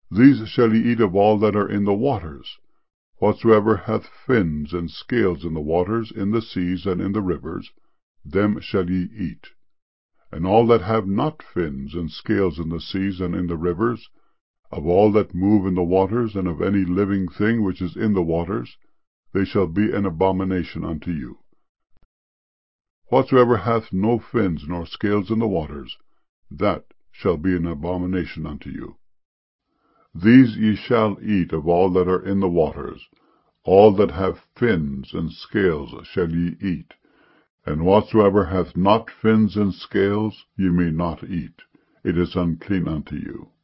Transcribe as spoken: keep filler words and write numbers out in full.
These shall ye eat of all that are in the waters. Whatsoever hath fins and scales in the waters, in the seas, and in the rivers, them shall ye eat. And all that have not fins and scales in the seas and in the rivers, of all that move in the waters, and of any living thing which is in the waters, they shall be an abomination unto you. Whatsoever hath no fins nor scales in the waters, that shall be an abomination unto you. These ye shall eat of all that are in the waters. All that have fins and scales shall ye eat, and whatsoever hath not fins and scales ye may not eat. It is unclean unto you.